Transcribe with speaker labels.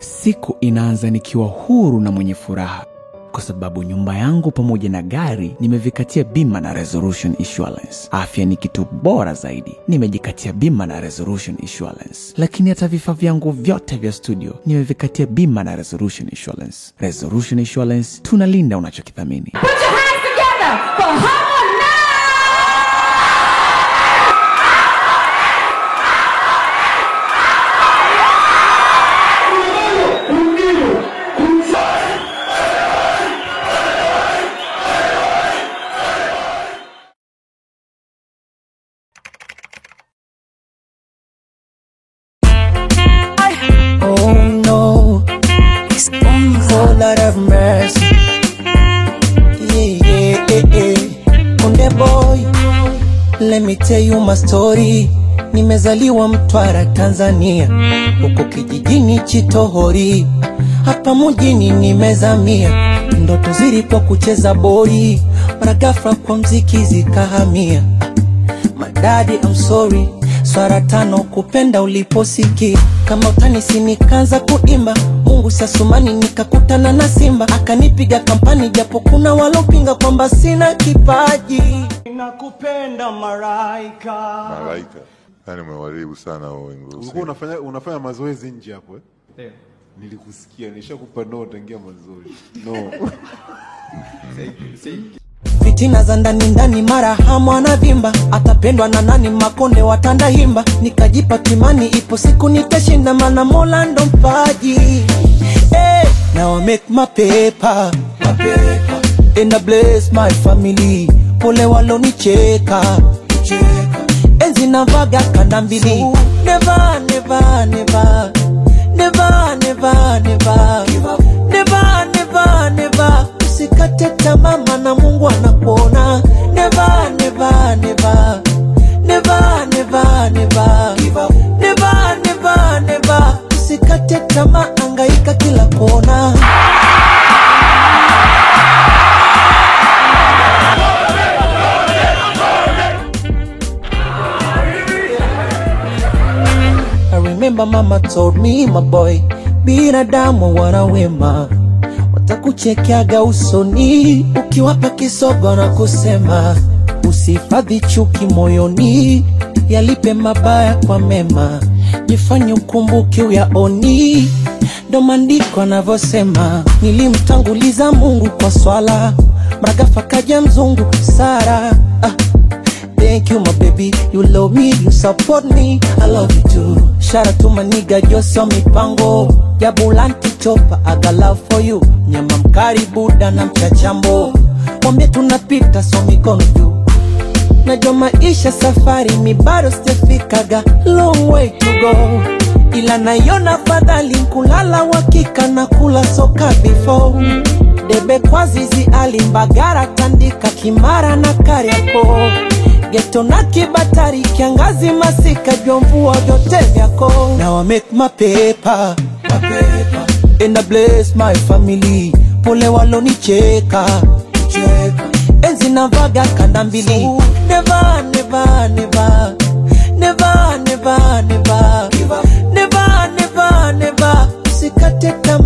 Speaker 1: Siku inaanza nikiwa huru na mwenye furaha, kwa sababu nyumba yangu pamoja na gari nimevikatia bima na Resolution Insurance. Afya ni kitu bora zaidi, nimejikatia bima na Resolution Insurance. Lakini hata vifaa vyangu vyote vya studio nimevikatia bima na Resolution Insurance. Resolution Insurance, tunalinda unachokithamini.
Speaker 2: Put your hands together for Harmonize!
Speaker 3: Oh Lord have mercy. Konde boy, let me tell you my story. Nimezaliwa Mtwara, Tanzania, huko kijijini Chitohori. Hapa mjini nimezamia, ndoto zilipo kucheza boli, mara ghafla kwa mziki zikahamia. My daddy I'm sorry, swara tano kupenda uliposiki. Kama utanisi nikaanza kuimba, Mungu sasumani nikakutana na simba. Akanipiga kampani japo kuna walopinga kwamba sina kipaji. Nakupenda Malaika.
Speaker 4: Malaika. Yani umewaribu sana wengu.
Speaker 5: Ulikuwa unafanya mazoezi nje hapo eh? Ndio. Nilikusikia, nishakupa no tangia mazoezi. No.
Speaker 3: Fitina za ndani ndani, mara hamu anavimba, atapendwa na nani, Makonde watanda himba. Nikajipa kimani, ipo siku nitashinda, maana Mola ndo mpaji. Hey, now I make my paper, and I bless my family. Pole walonicheka, enzi navaga kanda mbili. Never, never, never, never, never, never, never, never, never. Usikate tamaa maana Mungu anakuona. Never, never, never, never, never, never, never, never, never. Usikate tamaa, hangaika kila kona. I remember mama told me, my boy, binadamu wana wema, watakuchekeaga usoni ukiwapa kisogo na kusema. Usihifadhi chuki moyoni, yalipe mabaya kwa mema, jifanye ukumbuke uyaoni. Ndo maandiko yanavyosema. Nilimtanguliza Mungu kwa swala, mara ghafla kaja mzungu Sara. Thank you my baby, you love me, you support me, I love you too. Shout out to my nigga Joso Mipango, Jabulanti Chopa, I got love for you. Nyama mkari buda na mchachambo, mwambie tunapita so mikono juu. Najua maisha safari, mi bado sijafikaga, long way to go. Ila naiona fadhali kulala wakika na kula soka before. Debe kwa zizi alimbagara tandika Kimara na Kariako. Geto na Kibatari, kiangazi masika, jomvua vyote vyako. Now I make my paper, and I bless my family. Pole walonicheka, enzi navaga kanda mbili. Never, never, never, never, never, never, never, never, never. Usikate tamaa.